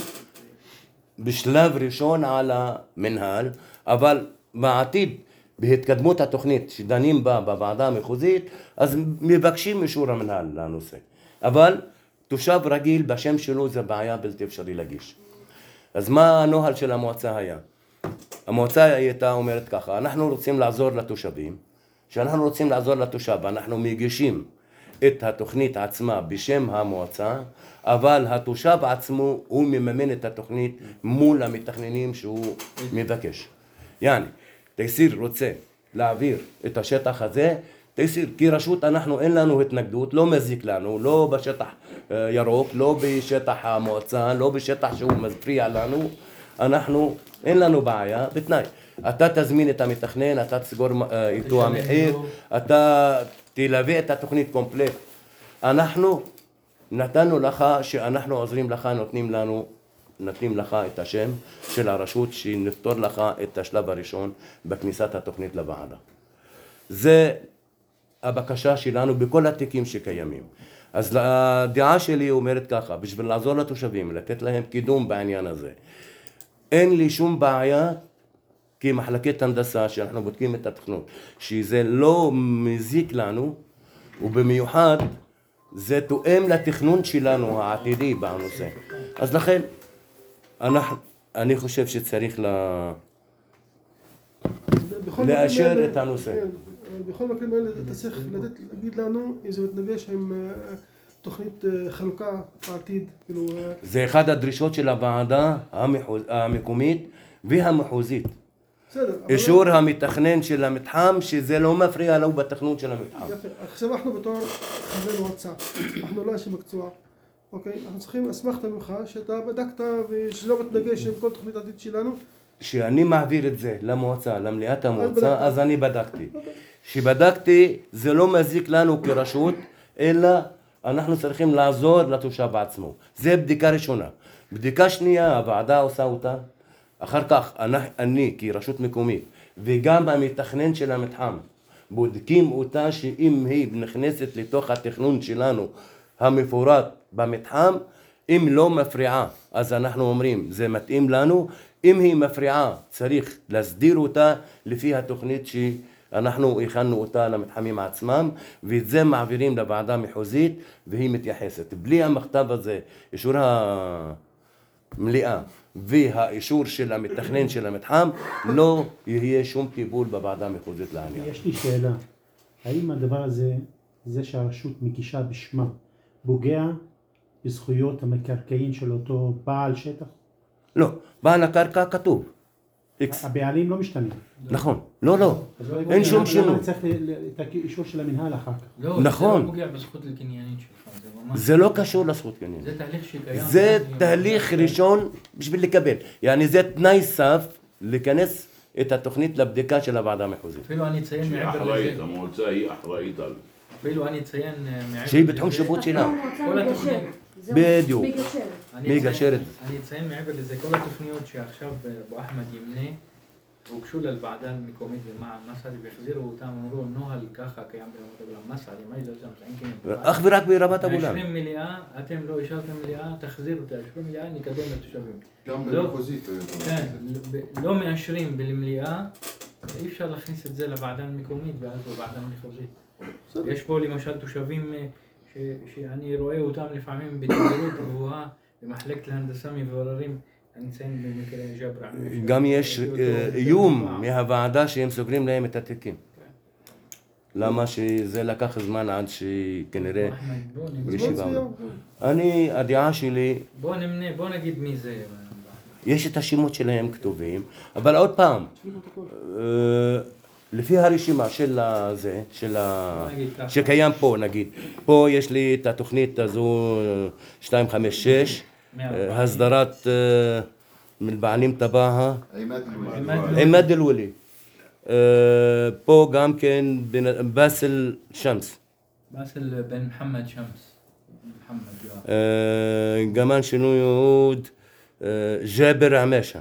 בשלב ראשון על המנהל, אבל בעתיד, בהתקדמות התוכנית שדנים בה בוועדה המחוזית, אז מבקשים אישור המנהל לנושא. אבל תושב רגיל בשם שלו זה בעיה בלתי אפשרי להגיש. אז מה הנוהל של המועצה היה? המועצה הייתה אומרת ככה, אנחנו רוצים לעזור לתושבים, שאנחנו רוצים לעזור לתושב, אנחנו מגישים את התוכנית עצמה בשם המועצה, אבל התושב עצמו הוא מממן את התוכנית מול המתכננים שהוא מבקש. יעני, תייסיר רוצה להעביר את השטח הזה, תייסיר, כי רשות אנחנו אין לנו התנגדות, לא מזיק לנו, לא בשטח ירוק, לא בשטח המועצה, לא בשטח שהוא מפריע לנו, אנחנו אין לנו בעיה, בתנאי. אתה תזמין את המתכנן, אתה תסגור איתו המחיר, אתה תלווה את התוכנית קומפלט. אנחנו נתנו לך שאנחנו עוזרים לך, נותנים לך את השם של הרשות שנפתור לך את השלב הראשון בכניסת התוכנית לוועדה. זה הבקשה שלנו בכל התיקים שקיימים. אז הדעה שלי אומרת ככה, בשביל לעזור לתושבים, לתת להם קידום בעניין הזה, אין לי שום בעיה כמחלקת הנדסה שאנחנו בודקים את התכנון, שזה לא מזיק לנו, ובמיוחד זה תואם לתכנון שלנו העתידי בנושא. אז לכן אני חושב שצריך לאשר את הנושא. בכל מקרים האלה אתה צריך להגיד לנו אם זה מתנגש עם תוכנית חלוקה בעתיד. זה אחד הדרישות של הוועדה המקומית והמחוזית. אישור המתכנן של המתחם שזה לא מפריע לו בתכנון של המתחם. עכשיו אנחנו בתור חבר מועצה, אנחנו לא אנשי מקצוע, אוקיי? אנחנו צריכים אסמכתה ממך שאתה בדקת ושלא מתנגש עם כל תוכנית עתיד שלנו. שאני מעביר את זה למועצה, למליאת המועצה, אז אני בדקתי. שבדקתי זה לא מזיק לנו כרשות, אלא אנחנו צריכים לעזור לתושב עצמו. זה בדיקה ראשונה. בדיקה שנייה, הוועדה עושה אותה. אחר כך אני כרשות מקומית וגם המתכנן של המתחם בודקים אותה שאם היא נכנסת לתוך התכנון שלנו המפורט במתחם, אם לא מפריעה אז אנחנו אומרים זה מתאים לנו, אם היא מפריעה צריך להסדיר אותה לפי התוכנית שאנחנו הכנו אותה למתחמים עצמם, ואת זה מעבירים לוועדה מחוזית והיא מתייחסת. בלי המכתב הזה, אישור המליאה והאישור של המתכנן של המתחם, לא יהיה שום טיפול בוועדה מחוזית לעניין. יש לי שאלה, האם הדבר הזה, זה שהרשות מגישה בשמה, פוגע בזכויות המקרקעין של אותו בעל שטח? לא, בעל הקרקע כתוב. הבעלים לא משתנה. נכון, לא, אין שום שינוי. למה צריך את האישור של המנהל אחר כך? נכון. זה לא פוגע בזכות הקניינית שלך, זה ממש... זה לא קשור לזכות קניינית. זה תהליך שקיים. זה תהליך ראשון בשביל לקבל. יעני זה תנאי סף לכנס את התוכנית לבדיקה של הוועדה המחוזית. אפילו אני אציין מעבר לזה. המועצה היא אחראית על... אפילו אני אציין מעבר... שהיא בתחום שיפוט שלה. כל התוכנית. בדיוק. אני מגשרת. אציין מעבר לזה, כל התוכניות שעכשיו אבו אחמד ימנה, הוגשו לוועדה המקומית במע"מ מסעדי והחזירו אותם, אמרו נוהל ככה קיים ברמת הגולן מסעדי, מה יזלזם? אך ורק ברמת הגולן. מאשרים מליאה, אתם לא אישרתם מליאה, תחזירו את האשרים מליאה, נקדם לתושבים. גם במחוזית. כן, לא מאשרים במליאה, אי אפשר להכניס את זה לוועדה המקומית ואז בוועדה המחוזית. יש פה למשל תושבים שאני רואה אותם לפעמים בתדירות גבוהה במחלקת להנדסה מבררים, אני אציין במקרה ג'ברה. גם יש איום מהוועדה שהם סוגרים להם את התיקים. למה שזה לקח זמן עד שכנראה בישיבה. הדעה שלי... בוא נמנה, בוא נגיד מי זה. יש את השמות שלהם כתובים, אבל עוד פעם, לפי הרשימה של זה, שקיים פה נגיד, פה יש לי את התוכנית הזו 256, הסדרת מבעלים טבעה, עמד אל-ולי, פה גם כן באסל שמס, באסל בן מוחמד שמס, גמן שינוי יהוד, ג'אבר עמאשה.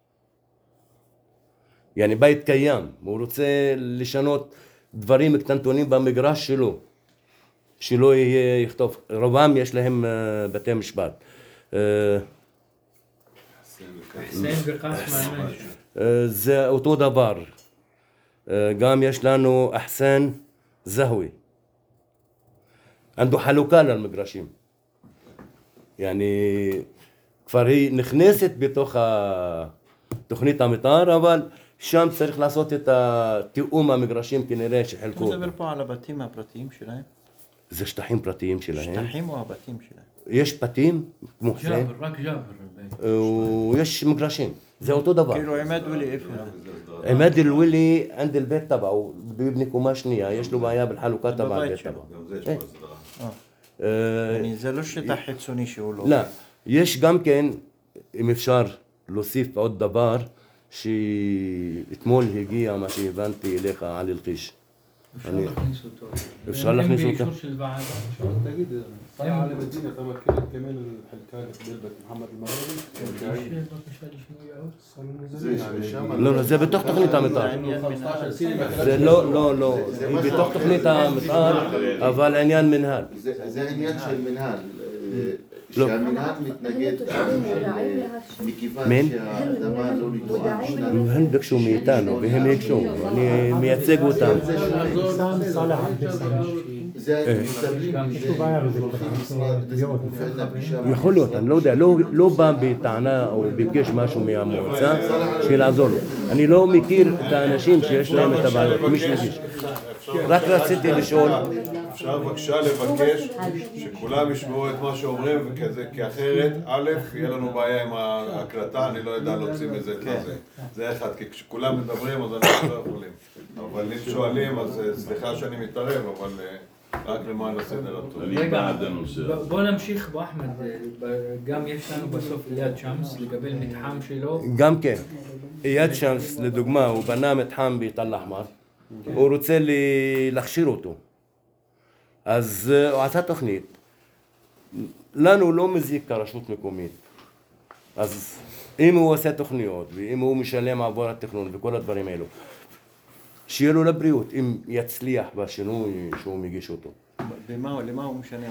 يعني בית קיים, הוא רוצה לשנות דברים קטנטונים במגרש שלו, שלא יהיה יכתוב, רובם יש להם בתי משפט. חסן וקאסם ממש. זה אותו דבר. גם יש לנו אחסן זהוי. عنده חלוקה למגרשים. يعني כבר היא נכנסת בתוך תוכנית המתאר, אבל שם צריך לעשות את התיאום המגרשים כנראה שחלקו. אתה מדבר פה על הבתים הפרטיים שלהם? זה שטחים פרטיים שלהם. שטחים או הבתים שלהם? יש בתים, כמו זה. ג'אבר, רק ג'אבר. ויש מגרשים, זה אותו דבר. כאילו עמד ולי איפה? עמד אל-ולי עند البيت תבעו, בבני קומה שנייה, יש לו בעיה בחלוקת הבית תבעו. זה לא שטח חיצוני שהוא לא... לא, יש גם כן, אם אפשר להוסיף עוד דבר, שאתמול הגיע מה שהבנתי אליך על אל-חיש. אפשר אני- להכניס אותו. אפשר להכניס אותו. באישור של ועדה. تجد صلاة على مدينة تمكنت كمان الحلقان بلبة محمد المغربي יש בקשה לשינוי ייעוד? לא, לא, זה בתוך תוכנית המתאר. זה לא, היא בתוך תוכנית המתאר, אבל עניין מנהל. זה עניין של מנהל. לא. שהמנהל מתנגד מכיוון מין? שהאדמה לא נטועה בשנת... הם ביקשו מאיתנו והם הקשו, אני מייצג אותם. סאם סאלח עבד-אלסלאם. זה יש לו בעיה בזה, יכול להיות, אני לא יודע, לא בא בטענה או ביקש משהו מהמועצה שיעזור לו. אני לא מכיר את האנשים שיש להם את הבעיות, מי שהגיש. רק רציתי לשאול, אפשר בבקשה לבקש שכולם ישמעו את מה שאומרים, כי אחרת, א', יהיה לנו בעיה עם ההקלטה, אני לא יודע להוציא מזה את זה. זה אחד, כי כשכולם מדברים אז אנחנו לא יכולים. אבל אם שואלים, אז סליחה שאני מתערב, אבל רק למען הסדר הטוב. רגע, בוא נמשיך באחמד, גם יש לנו בסוף ליד שמס לגבי מתחם שלו. גם כן, איאד שמס לדוגמה, הוא בנה מתחם בתל אחמר, הוא רוצה להכשיר אותו. אז הוא עשה תוכנית. לנו לא מזיק כרשות מקומית. אז אם הוא עושה תוכניות, ואם הוא משלם עבור התכנון וכל הדברים האלו, שיהיה לו לבריאות, אם יצליח בשינוי שהוא מגיש אותו. למה הוא משנה?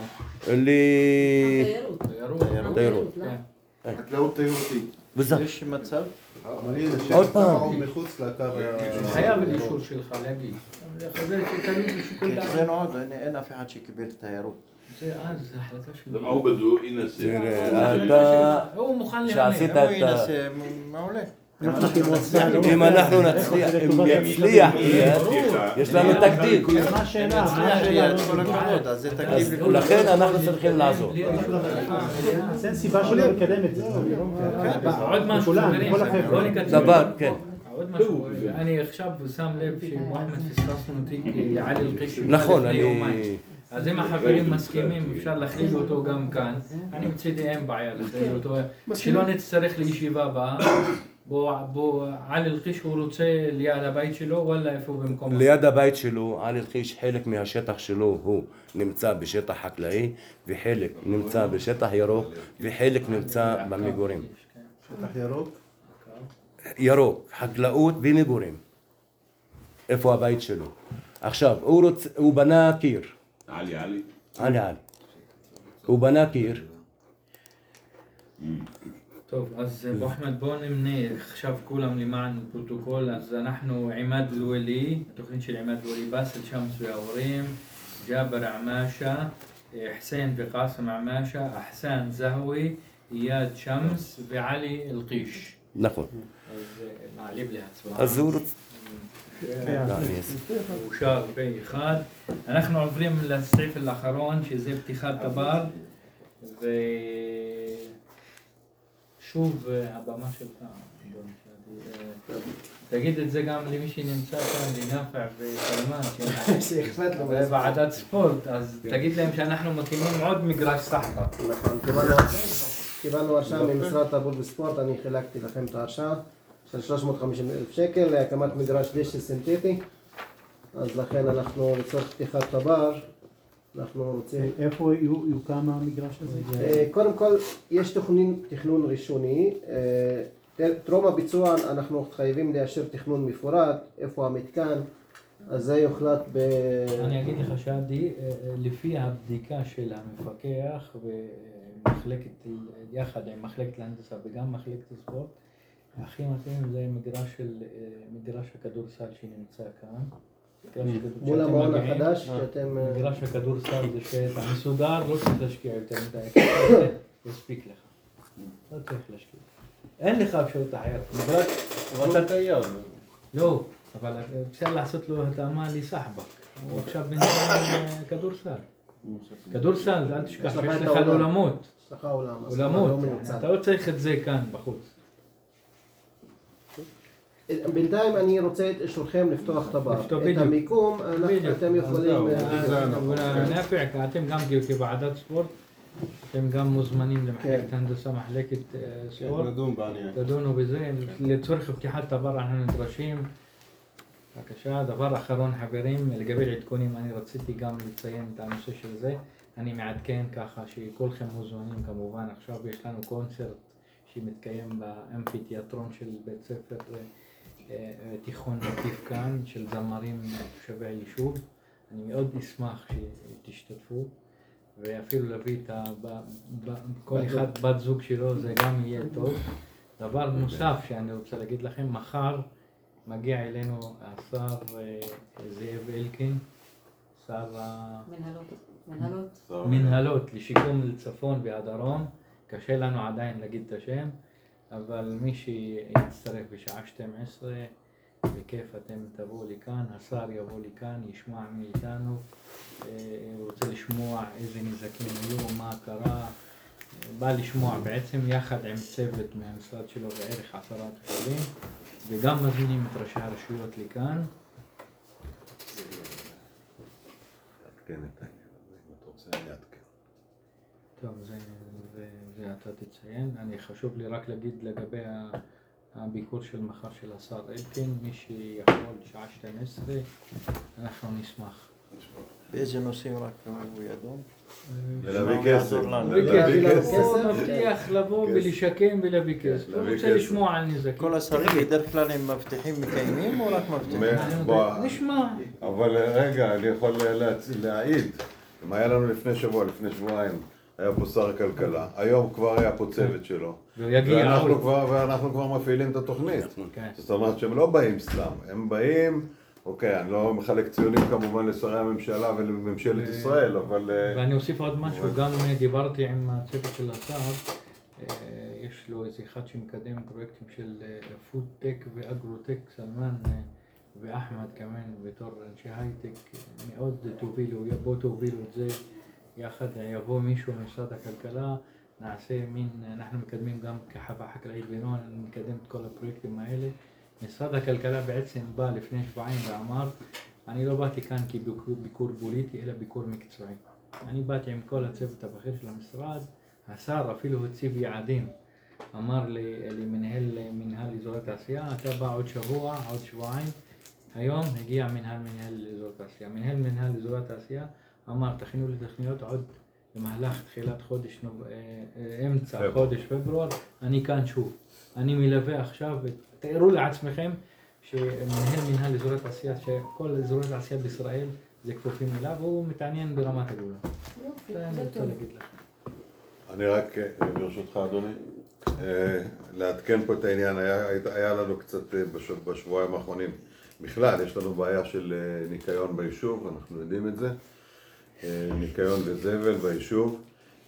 תיירות. חקלאות תיירותית. וזה. יש מצב? עוד פעם. מחוץ לקו חייב אישור שלך להגיד. זה תלוי בשיקול דעת. אצלנו עוד אין אף אחד שקיבל תיירות. זה אז החלטה שלו. הוא בדו, ינסה. אתה הוא מוכן שעשית להמר. את ה... ינסה, מעולה. אם אנחנו נצליח, אם יצליח, יש לנו תקדים. מה השאלה? כל הכבוד, אז זה תקדים. לכן אנחנו צריכים לעזור. אז אין סיבה שלא לקדם את זה. עוד משהו, כולם, חברים, כל החבר'ה. בוא נקצר. דבר, כן. עוד משהו, אני עכשיו שם לב שמוחמד פספסנו אותי כי עלי אל-קיש נכון, לפני אני... יומיים. אז אם החברים מסכימים אפשר להכליל אותו גם כאן. אני מצידי אין בעיה להכליל אותו, שלא נצטרך לישיבה הבאה. בו עלי אל-קיש הוא רוצה ליד הבית שלו וואלה איפה הוא במקום? ליד הבית שלו, עלי אל-קיש, חלק מהשטח שלו הוא נמצא בשטח חקלאי וחלק נמצא בשטח ירוק וחלק נמצא במגורים. שטח ירוק? ירוק, חקלאות ומגורים. איפה הבית שלו? עכשיו, הוא בנה קיר. עלי. הוא בנה קיר. טוב, אז אחמד בוא נמנה עכשיו כולם למען פרוטוקול, אז אנחנו עימאד אל-ולי, התוכנית של עימאד אל-ולי, באסל שמס וההורים, ג'אבר עמאשה, חסין וקאסם עמאשה, אחסן זהווי, איאד שמס ועלי אל-קיש. נכון. אז מעלים להצבעה. אז הוא רוצה... אושר פה אחד. אנחנו עוברים לסעיף האחרון שזה פתיחת תבר ושוב הבמה שלך. תגיד את זה גם למי שנמצא כאן, לנפע וסלמן בוועדת ספורט, אז תגיד להם שאנחנו מקימים עוד מגרש סחבק. קיבלנו הרשאה ממשרד התרבות וספורט, אני חילקתי לכם את ההרשאה של 350,000 שקל להקמת מגרש דשא סינתטי, אז לכן אנחנו לצורך פתיחת תבר, אנחנו רוצים... איפה יוקם המגרש הזה? קודם כל יש תכנון ראשוני, טרום הביצוע אנחנו חייבים לאשר תכנון מפורט, איפה המתקן, אז זה יוחלט ב... אני אגיד לך שעדי, לפי הבדיקה של המפקח ומחלקת, יחד עם מחלקת להנדסה וגם מחלקת הספורט, הכי מתאים זה מגרש הכדורסל שנמצא כאן. מול המעון החדש שאתם... מגרש הכדורסל זה שאתה מסודר, לא צריך להשקיע יותר מדי, יספיק לך. לא צריך להשקיע. אין לך אפשרות אחרת. אבל אתה קיים. לא, אבל אפשר לעשות לו התאמה לסחבק. הוא עכשיו בינתיים כדורסל. כדורסל, אל תשכח, יש לך אולמות. יש לך אולם. אולמות, אתה לא צריך את זה כאן בחוץ. בינתיים אני רוצה את אישורכם לפתוח את הבר. את המיקום, אתם יכולים... נפע, אתם גם כוועדת ספורט, אתם גם מוזמנים למחלקת הנדסה, מחלקת ספורט. תדונו בזה, לצורך פתיחת תבר אנחנו נדרשים בבקשה, דבר אחרון חברים, לגבי עדכונים, אני רציתי גם לציין את הנושא של זה. אני מעדכן ככה שכולכם מוזמנים כמובן. עכשיו יש לנו קונצרט שמתקיים באמפיתיאטרון של בית ספר תיכון נתיב כאן, של זמרים תושבי היישוב. אני מאוד אשמח שתשתתפו, ואפילו להביא את כל אחד בת זוג שלו, זה גם יהיה טוב. דבר נוסף שאני רוצה להגיד לכם, מחר מגיע אלינו השר זאב אלקין, שר מנהלות לשיקום לצפון והדרום. קשה לנו עדיין להגיד את השם, אבל מי שיצטרף בשעה 12, בכיף אתם תבואו לכאן, השר יבוא לכאן, ישמע מאיתנו, הוא רוצה לשמוע איזה נזקים היו, מה קרה, בא לשמוע בעצם יחד עם צוות מהמשרד שלו בערך 10 תושבים, וגם מזמינים את ראשי הרשויות לכאן. טוב, זה אתה תציין. אני חשוב לי רק להגיד לגבי הביקור של מחר של השר אלקין, מי שיכול שעה 12, אנחנו נשמח. באיזה נושאים רק הוא ידון? ולהביא כסף. מבטיח לבוא ולשקם ולהביא כסף. הוא רוצה לשמוע על נזקים. כל השרים בדרך כלל הם מבטיחים מקיימים או רק מבטיחים? נשמע. אבל רגע, אני יכול להעיד. מה היה לנו לפני שבוע, לפני שבועיים? היה פה שר הכלכלה. היום כבר היה פה צוות שלו. ואנחנו כבר מפעילים את התוכנית. זאת אומרת שהם לא באים סתם, הם באים... אוקיי, אני לא מחלק ציונים כמובן לשרי הממשלה ולממשלת ישראל, אבל... ואני אוסיף עוד משהו, גם דיברתי עם הצוות של השר, יש לו איזה אחד שמקדם פרויקטים של פוד-טק ואגרו-טק, סלמן ואחמד כמן בתור אנשי הייטק, מאוד תובילו את זה יחד, יבוא מישהו ממשרד הכלכלה, נעשה מין, אנחנו מקדמים גם כחווה חקלאית בנוער, נקדם את כל הפרויקטים האלה. משרד הכלכלה בעצם בא לפני שבועיים ואמר, אני לא באתי כאן כביקור פוליטי, אלא ביקור מקצועי. אני באתי עם כל הצוות הבכיר של המשרד, השר אפילו הציב יעדים. אמר למנהל אזור התעשייה, אתה בא עוד שבוע, עוד שבועיים. היום הגיע מנהל אזור התעשייה. מנהל אזור התעשייה אמר, תכינו לי תכניות עוד במהלך תחילת אמצע חודש פברואר, אני כאן שוב. אני מלווה עכשיו, תארו לעצמכם שמנהל אזור התעשייה, שכל אזור התעשייה בישראל זה כפופים אליו, והוא מתעניין ברמת הגולן. זה אני רוצה להגיד לך. אני רק, ברשותך אדוני, לעדכן פה את העניין, היה לנו קצת בשבועיים האחרונים, בכלל יש לנו בעיה של ניקיון ביישוב, אנחנו יודעים את זה, ניקיון וזבל ביישוב,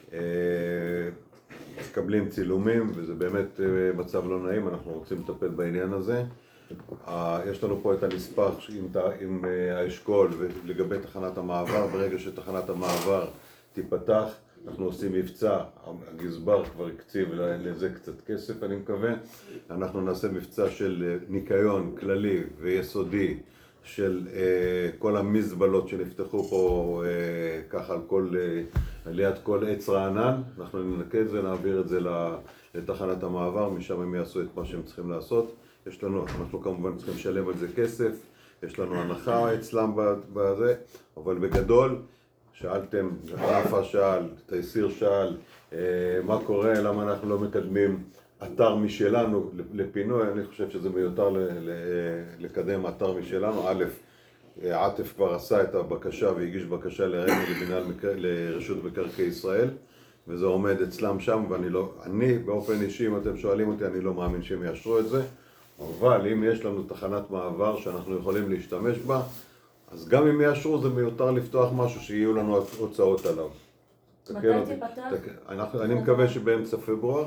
מקבלים צילומים וזה באמת מצב לא נעים, אנחנו רוצים לטפל בעניין הזה. יש לנו פה את הנספח עם האשכול ולגבי תחנת המעבר, ברגע שתחנת המעבר תיפתח, אנחנו עושים מבצע, הגזבר כבר הקציב לזה קצת כסף אני מקווה, אנחנו נעשה מבצע של ניקיון כללי ויסודי של כל המזבלות שנפתחו פה ככה ליד כל עץ רענן, אנחנו ננקה את זה, נעביר את זה לתחנת המעבר, משם הם יעשו את מה שהם צריכים לעשות. אנחנו כמובן צריכים לשלם על זה כסף, יש לנו הנחה אצלם בזה, אבל בגדול, שאלתם, רפה שאל, תייסיר שאל, מה קורה, למה אנחנו לא מקדמים אתר משלנו לפינוי, אני חושב שזה מיותר לקדם אתר משלנו. א', עטף כבר עשה את הבקשה והגיש בקשה לרשות מקרקעי ישראל, וזה עומד אצלם שם, ואני באופן אישי, אם אתם שואלים אותי, אני לא מאמין שהם יאשרו את זה, אבל אם יש לנו תחנת מעבר שאנחנו יכולים להשתמש בה, אז גם אם יאשרו זה מיותר לפתוח משהו שיהיו לנו הוצאות עליו. מתי תפתח? אני מקווה שבאמצע פברואר.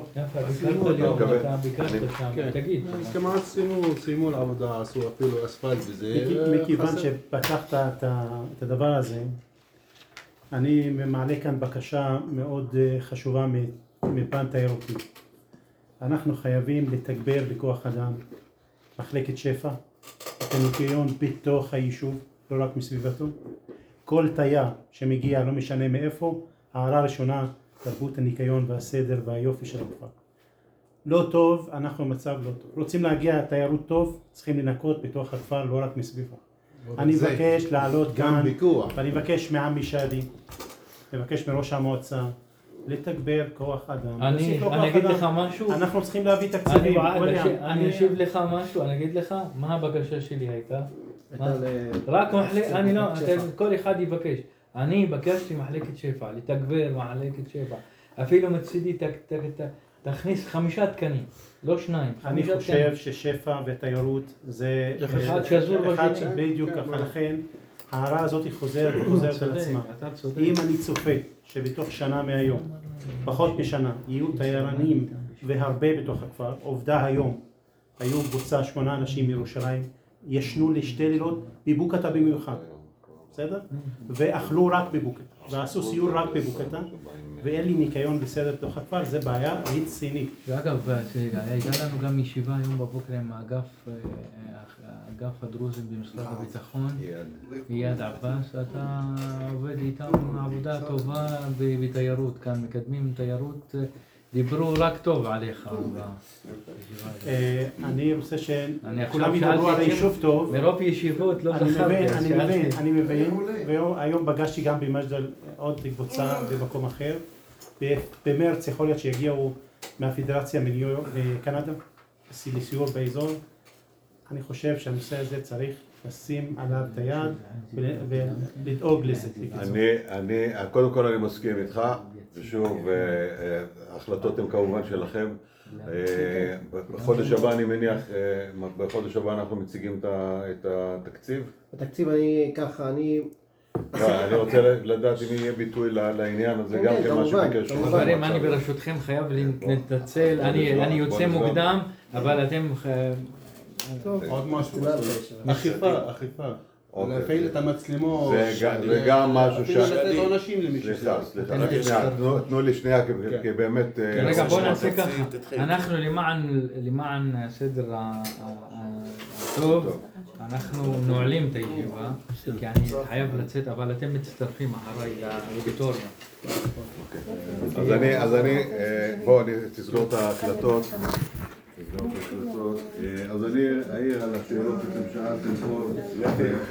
תגיד. כמעט סיימו לעבודה, עשו אפילו אספלט וזה. מכיוון שפתחת את הדבר הזה, אני מעלה כאן בקשה מאוד חשובה מפן תיירותי. אנחנו חייבים לתגבר בכוח אדם, מחלקת שפע, את הניקיון בתוך היישוב, לא רק מסביבתו. כל תייר שמגיע, לא משנה מאיפה, הערה ראשונה, תרבות הניקיון והסדר והיופי של הכפר. לא טוב, אנחנו במצב לא טוב. רוצים להגיע לתיירות טוב, צריכים לנקות בתוך הכפר, לא רק מסביבו. אני מבקש לעלות כאן, ואני מבקש מעמי שאדי, מבקש מראש המועצה, לתגבר כוח אדם. אני אגיד לך משהו. אנחנו צריכים להביא תקציבים. אני אשיב לך משהו, אני אגיד לך מה הבקשה שלי הייתה. רק אני לא, כל אחד יבקש. אני בקשתי מחלקת שפע, לתגבר מחלקת שפע. אפילו מצידי תכניס 5 תקנים, לא 2. אני חושב ששפע ותיירות זה אחד שזור בשני. בדיוק ככה, לכן ההערה הזאת חוזרת על עצמה. אם אני צופה שבתוך שנה מהיום, פחות משנה, יהיו תיירנים והרבה בתוך הכפר, עובדה היום, היו קבוצה 8 אנשים מירושלים, ישנו לשתי לילות בבוקתה במיוחד, בסדר? ואכלו רק בבוקתה, ועשו סיור רק בבוקתה, ואין לי ניקיון בסדר בתוך הכפר, זה בעיה רצינית. ואגב, הייתה לנו גם ישיבה היום בבוקר עם אגף הדרוזים במשרד הביטחון, איאד עבאס, אתה עובד איתם עבודה טובה בתיירות, כאן מקדמים תיירות, דיברו רק טוב עליך. אני רוצה שכולם ידברו על היישוב טוב. מרוב ישיבות לא זכרתי. אני מבין, והיום פגשתי גם במג'דל עוד קבוצה במקום אחר. במרץ יכול להיות שיגיעו מהפדרציה מניו יורק לקנדה, לסיור באזור. אני חושב שהנושא הזה צריך לשים עליו את היד ולדאוג לזה. קודם כל אני מסכים איתך, ושוב, ההחלטות הן כמובן שלכם. בחודש הבא אני מניח, בחודש הבא אנחנו מציגים את התקציב. התקציב אני רוצה לדעת אם יהיה ביטוי לעניין הזה, גם כן מה שביקש. חברים, אני ברשותכם חייב להתנצל, אני יוצא מוקדם, אבל אתם... עוד משהו, אכיפה. להפעיל את המצלמות. זה גם משהו לתת עונשים למישהו. סליחה, תנו לי שנייה, כי באמת... רגע, בוא נעשה ככה. אנחנו למען הסדר הטוב, אנחנו נועלים את הישיבה, כי אני חייב לצאת, אבל אתם מצטרפים אחריי לאודיטוריה. אז בואו תסגור את ההקלטות. אז אני אעיר על השאלות שאתם שאלתם פה.